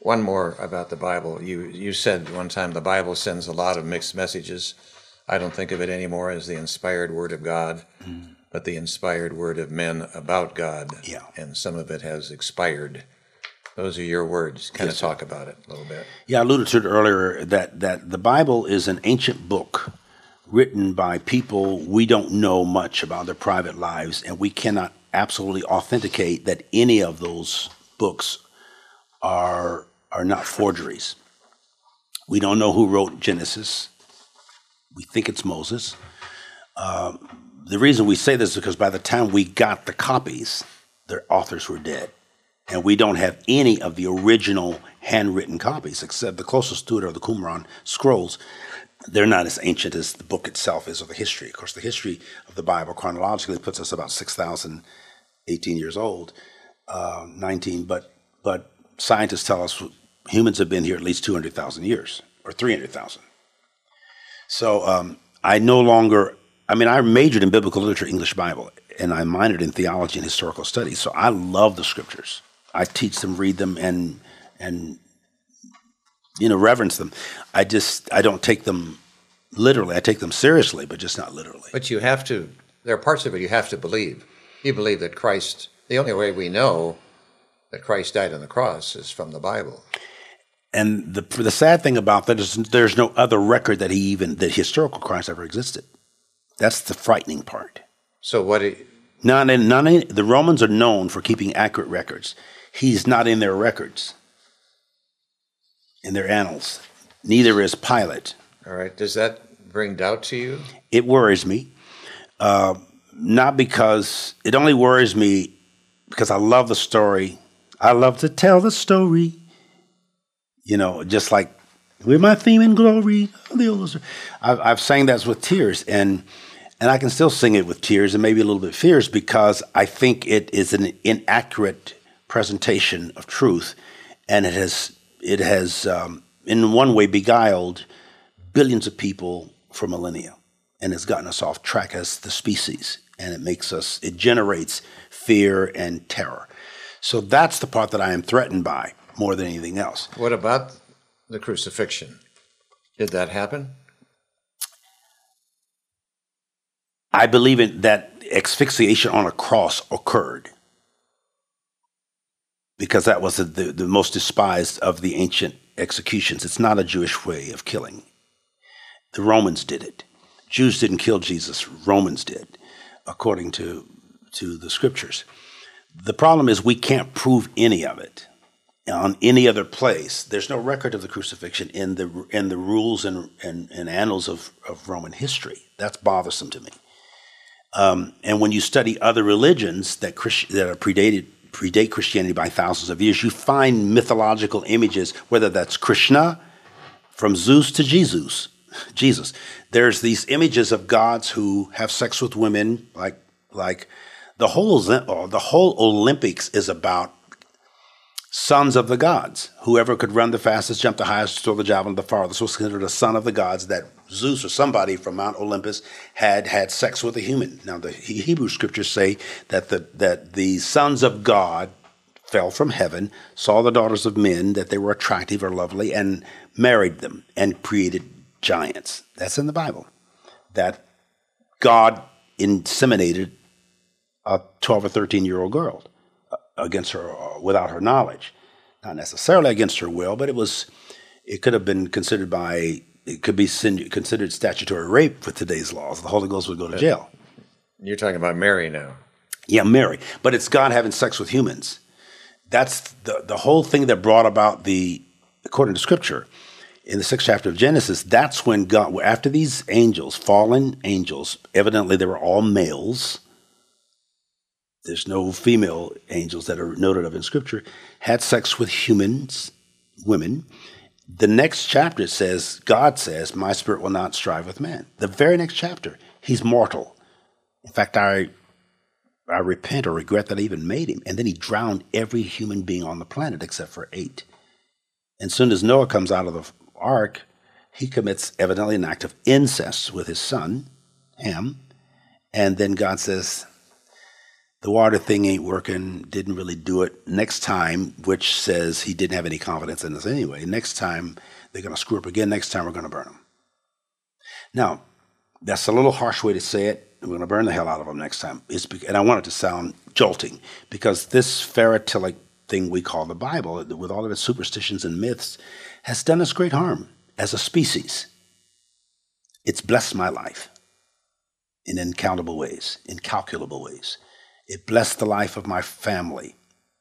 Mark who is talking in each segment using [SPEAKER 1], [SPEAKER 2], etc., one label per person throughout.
[SPEAKER 1] One more about the Bible. You said one time the Bible sends a lot of mixed messages. I don't think of it anymore as the inspired word of God, but the inspired word of men about God.
[SPEAKER 2] Yeah.
[SPEAKER 1] And some of it has expired. Those are your words. Kind of talk about it a little bit.
[SPEAKER 2] Yeah, I alluded to it earlier that the Bible is an ancient book written by people we don't know much about their private lives, and we cannot absolutely authenticate that any of those books are not forgeries. We don't know who wrote Genesis. We think it's Moses. The reason we say this is because by the time we got the copies, their authors were dead. And we don't have any of the original handwritten copies, except the closest to it are the Qumran scrolls. They're not as ancient as the book itself is, or the history. Of course, the history of the Bible chronologically puts us about 6,018 years old, 19. But scientists tell us humans have been here at least 200,000 years, or 300,000. So I majored in biblical literature, English Bible, and I minored in theology and historical studies. So I love the scriptures. I teach them, read them, and reverence them. I don't take them literally. I take them seriously, but just not literally.
[SPEAKER 1] But you have to, there are parts of it you have to believe. You believe that Christ, the only way we know that Christ died on the cross is from the Bible.
[SPEAKER 2] And the sad thing about that is there's no other record that the historical Christ ever existed. That's the frightening part.
[SPEAKER 1] So what?
[SPEAKER 2] The Romans are known for keeping accurate records. He's not in their records, in their annals. Neither is Pilate.
[SPEAKER 1] All right. Does that bring doubt to you?
[SPEAKER 2] It worries me. Not because, it only worries me because I love the story. I love to tell the story. Just like with my theme in glory. I've sang that with tears, and I can still sing it with tears and maybe a little bit fierce because I think it is an inaccurate presentation of truth, and it has in one way beguiled billions of people for millennia, and has gotten us off track as the species, and it generates fear and terror. So that's the part that I am threatened by more than anything else.
[SPEAKER 1] What about the crucifixion? Did that happen?
[SPEAKER 2] I believe that asphyxiation on a cross occurred because that was the most despised of the ancient executions. It's not a Jewish way of killing. The Romans did it. Jews didn't kill Jesus. Romans did, according to the scriptures. The problem is we can't prove any of it on any other place. There's no record of the crucifixion in the rules and annals of Roman history. That's bothersome to me. And when you study other religions that predate Christianity by thousands of years, you find mythological images, whether that's Krishna, from Zeus to Jesus. There's these images of gods who have sex with women, like the whole Olympics is about sons of the gods. Whoever could run the fastest, jump the highest, throw the javelin the farthest was considered a son of the gods. That Zeus or somebody from Mount Olympus had sex with a human. Now the Hebrew scriptures say that the sons of God fell from heaven, saw the daughters of men, that they were attractive or lovely, and married them and created giants. That's in the Bible. That God inseminated a 12 or 13-year-old girl against her, without her knowledge. Not necessarily against her will, but it could have been considered considered statutory rape with today's laws. The Holy Ghost would go to jail.
[SPEAKER 1] You're talking about Mary now.
[SPEAKER 2] Yeah, Mary. But it's God having sex with humans. That's the whole thing that brought about according to Scripture, in the 6th chapter of Genesis, that's when God, after these angels, fallen angels, evidently they were all males, there's no female angels that are noted of in Scripture, had sex with women. The next chapter says, God says, my spirit will not strive with man. The very next chapter, he's mortal. In fact, I repent or regret that I even made him. And then he drowned every human being on the planet except for 8. And soon as Noah comes out of the ark, he commits evidently an act of incest with his son, Ham. And then God says, the water thing ain't working, didn't really do it. Next time, which says he didn't have any confidence in us anyway, next time they're going to screw up again, next time we're going to burn them. Now, that's a little harsh way to say it. We're going to burn the hell out of them next time. And I want it to sound jolting, because this pharisaic thing we call the Bible, with all of its superstitions and myths, has done us great harm as a species. It's blessed my life in incalculable ways. It blessed the life of my family.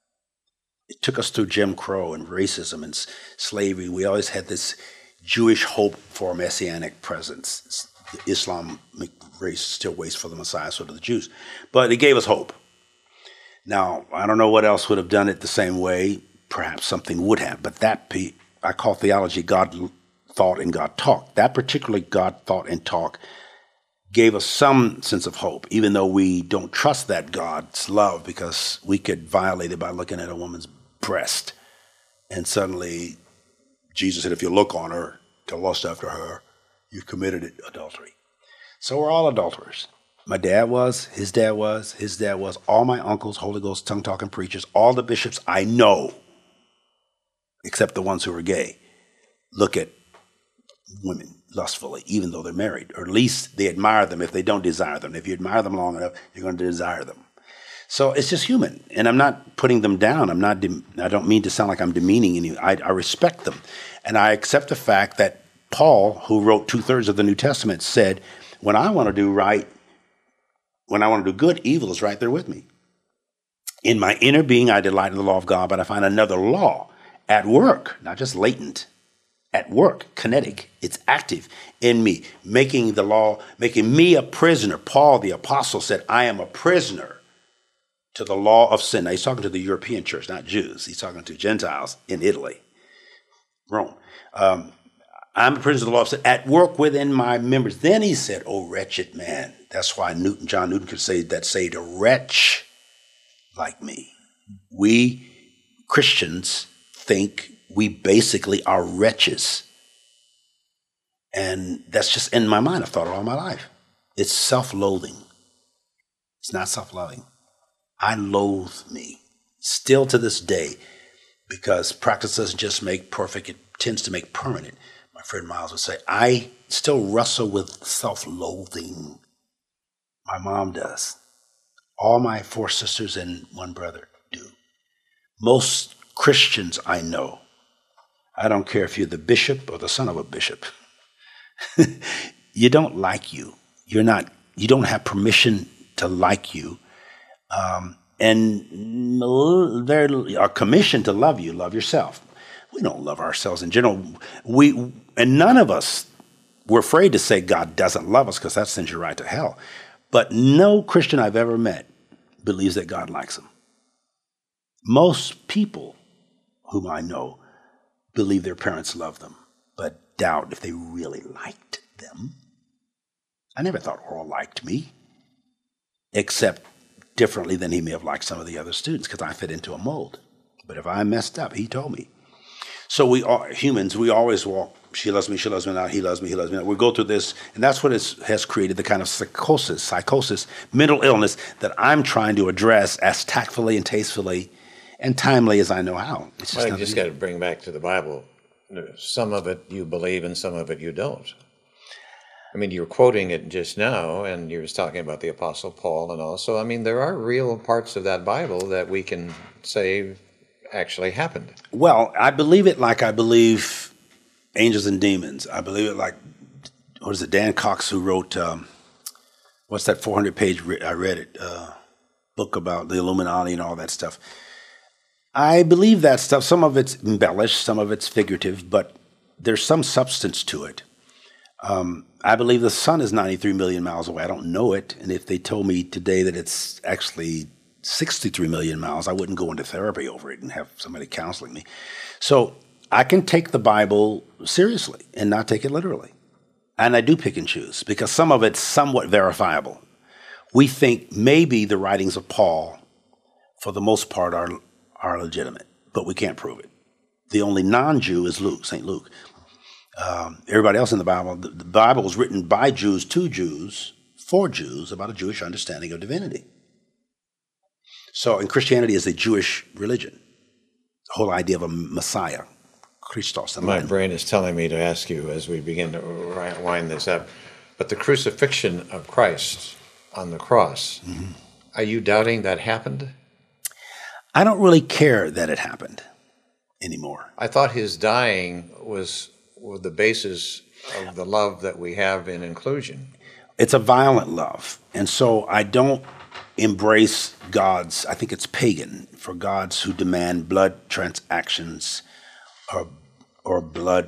[SPEAKER 2] It took us through Jim Crow and racism and slavery. We always had this Jewish hope for a messianic presence. The Islamic race still waits for the Messiah, so do the Jews. But it gave us hope. Now, I don't know what else would have done it the same way. Perhaps something would have. But that I call theology God thought and God talk. That particularly God thought and talk gave us some sense of hope, even though we don't trust that God's love, because we could violate it by looking at a woman's breast. And suddenly, Jesus said, if you look on her to lust after her, you've committed adultery. So we're all adulterers. My dad was, his dad was, his dad was, all my uncles, Holy Ghost, tongue-talking preachers, all the bishops I know, except the ones who are gay, look at women lustfully, even though they're married, or at least they admire them if they don't desire them. If you admire them long enough, you're going to desire them. So it's just human, and I'm not putting them down. I don't mean to sound like I'm demeaning any. I respect them, and I accept the fact that Paul, who wrote 2/3 of the New Testament, said, when I want to do right, when I want to do good, evil is right there with me. In my inner being, I delight in the law of God, but I find another law at work, not just latent, at work, kinetic. It's active in me, making me a prisoner. Paul, the apostle, said, I am a prisoner to the law of sin. Now, he's talking to the European church, not Jews. He's talking to Gentiles in Italy, Rome. I'm a prisoner of the law of sin, at work within my members. Then he said, oh, wretched man. That's why John Newton could say that, saved a wretch like me. We Christians think we basically are wretches. And that's just in my mind. I've thought it all my life. It's self-loathing. It's not self-loving. I loathe me, still to this day, because practice doesn't just make perfect, it tends to make permanent. My friend Miles would say, I still wrestle with self-loathing. My mom does. All my 4 sisters and 1 brother do. Most Christians I know, I don't care if you're the bishop or the son of a bishop, you don't like you. You don't have permission to like you. And they are commissioned to love you. Love yourself. We don't love ourselves in general. And none of us, we're afraid to say God doesn't love us because that sends you right to hell. But no Christian I've ever met believes that God likes them. Most people whom I know believe their parents love them, but doubt if they really liked them. I never thought Oral liked me, except differently than he may have liked some of the other students, because I fit into a mold. But if I messed up, he told me. So we are humans, we always walk, she loves me not, he loves me not. We go through this, and that's what has created the kind of psychosis, mental illness that I'm trying to address as tactfully and tastefully and timely as I know how. It's just
[SPEAKER 1] you just got to bring back to the Bible. Some of it you believe and some of it you don't. I mean, you were quoting it just now, and you were talking about the Apostle Paul and all. So, I mean, there are real parts of that Bible that we can say actually happened.
[SPEAKER 2] Well, I believe it like I believe angels and demons. I believe it like, what is it, Dan Cox, who wrote, what's that 400-page, I read it, book about the Illuminati and all that stuff. I believe that stuff. Some of it's embellished, some of it's figurative, but there's some substance to it. I believe the sun is 93 million miles away. I don't know it. And if they told me today that it's actually 63 million miles, I wouldn't go into therapy over it and have somebody counseling me. So I can take the Bible seriously and not take it literally. And I do pick and choose because some of it's somewhat verifiable. We think maybe the writings of Paul, for the most part, are legitimate, but we can't prove it. The only non-Jew is Luke, St. Luke. Everybody else in the Bible was written by Jews to Jews, for Jews, about a Jewish understanding of divinity. So, and Christianity is a Jewish religion. The whole idea of a Messiah, Christos.
[SPEAKER 1] My brain is telling me to ask you as we begin to wind this up, but the crucifixion of Christ on the cross, are you doubting that happened?
[SPEAKER 2] I don't really care that it happened anymore.
[SPEAKER 1] I thought his dying was the basis of the love that we have in inclusion.
[SPEAKER 2] It's a violent love. And so I don't embrace gods, I think it's pagan, for gods who demand blood transactions or blood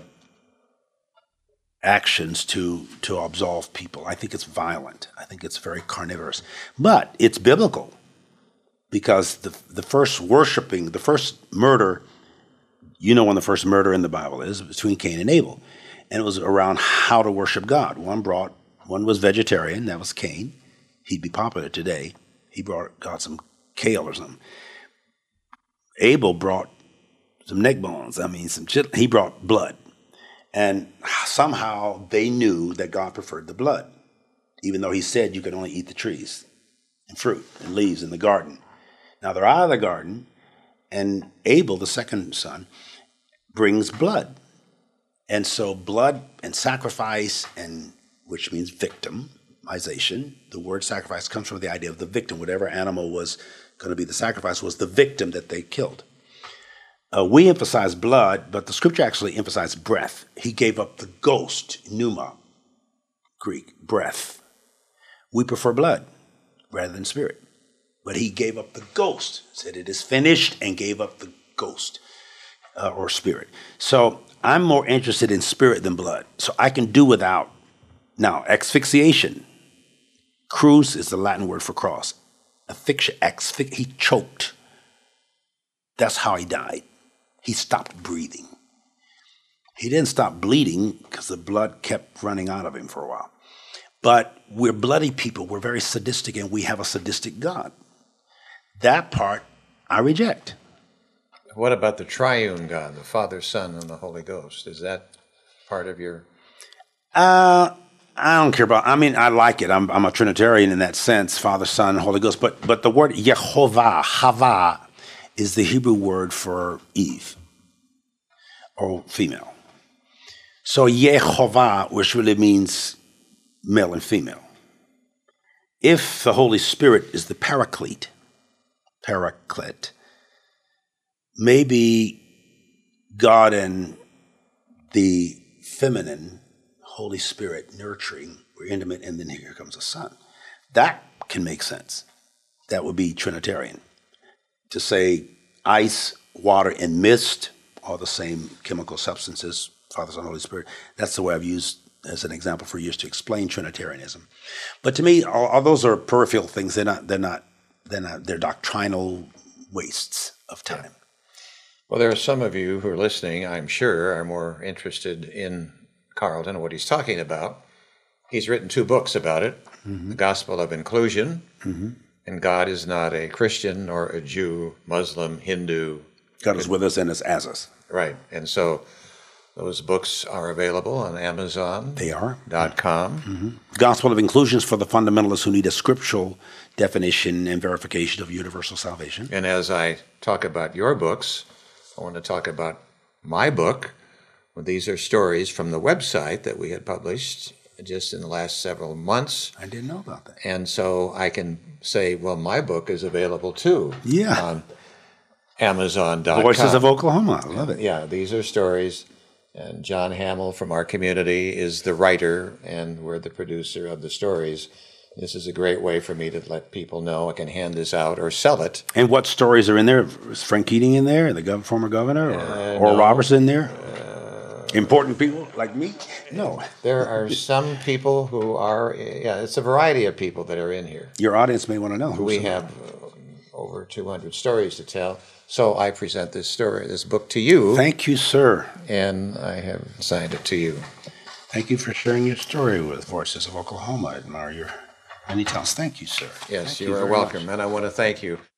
[SPEAKER 2] actions to absolve people. I think it's violent. I think it's very carnivorous. But it's biblical because the first worshiping, the first murder, you know when the first murder in the Bible is, between Cain and Abel. And it was around how to worship God. One was vegetarian, that was Cain. He'd be popular today. He brought God some kale or something. Abel brought some neck bones. He brought blood. And somehow they knew that God preferred the blood, even though he said you could only eat the trees and fruit and leaves in the garden. Now they're out of the garden, and Abel, the second son, brings blood. And so blood and sacrifice, and which means victimization. The word sacrifice comes from the idea of the victim. Whatever animal was going to be the sacrifice was the victim that they killed. We emphasize blood, but the scripture actually emphasized breath. He gave up the ghost, pneuma, Greek, breath. We prefer blood rather than spirit. But he gave up the ghost, said it is finished, and gave up the ghost or spirit. So I'm more interested in spirit than blood. So I can do without. Now, asphyxiation. Cruz is the Latin word for cross. He choked. That's how he died. He stopped breathing. He didn't stop bleeding because the blood kept running out of him for a while. But we're bloody people. We're very sadistic, and we have a sadistic God. That part I reject.
[SPEAKER 1] What about the triune God, the Father, Son, and the Holy Ghost? Is that part of your...
[SPEAKER 2] I don't care about... I like it. I'm a Trinitarian in that sense, Father, Son, Holy Ghost. But the word Yehovah, Hava, is the Hebrew word for Eve, or female. So Yehovah, which really means male and female. If the Holy Spirit is the paraclete, maybe God and the feminine Holy Spirit nurturing or intimate, and then here comes a son. That can make sense. That would be Trinitarian. To say ice, water, and mist are the same chemical substances, Father, Son, Holy Spirit. That's the way I've used as an example for years to explain Trinitarianism. But to me, all those are peripheral things. They're doctrinal wastes of time.
[SPEAKER 1] Well, there are some of you who are listening, I'm sure, are more interested in Carlton and what he's talking about. He's written 2 books about it, The Gospel of Inclusion, and God is not a Christian or a Jew, Muslim, Hindu.
[SPEAKER 2] God is with us and is as us.
[SPEAKER 1] Right. And so those books are available on Amazon.
[SPEAKER 2] They are.
[SPEAKER 1] .com.
[SPEAKER 2] Gospel of Inclusion is for the fundamentalists who need a scriptural definition and verification of universal salvation.
[SPEAKER 1] And as I talk about your books, I want to talk about my book. Well, these are stories from the website that we had published just in the last several months.
[SPEAKER 2] I didn't know about that.
[SPEAKER 1] And so I can say, well, my book is available too.
[SPEAKER 2] Yeah.
[SPEAKER 1] On Amazon.com.
[SPEAKER 2] Voices of Oklahoma. I love it.
[SPEAKER 1] Yeah, these are stories. And John Hamill from our community is the writer, and we're the producer of the stories. This is a great way for me to let people know I can hand this out or sell it.
[SPEAKER 2] And what stories are in there? Is Frank Keating in there, the former governor, or Oral Roberts in there? Important people like me? No.
[SPEAKER 1] There are some people who are, it's a variety of people that are in here.
[SPEAKER 2] Your audience may want to know.
[SPEAKER 1] We have over 200 stories to tell. So I present this book to you.
[SPEAKER 2] Thank you, sir.
[SPEAKER 1] And I have signed it to you.
[SPEAKER 2] Thank you for sharing your story with Voices of Oklahoma. I admire your many talents. Thank you, sir.
[SPEAKER 1] Yes,
[SPEAKER 2] Thank
[SPEAKER 1] you are
[SPEAKER 2] very
[SPEAKER 1] welcome.
[SPEAKER 2] much.
[SPEAKER 1] And I want to thank you.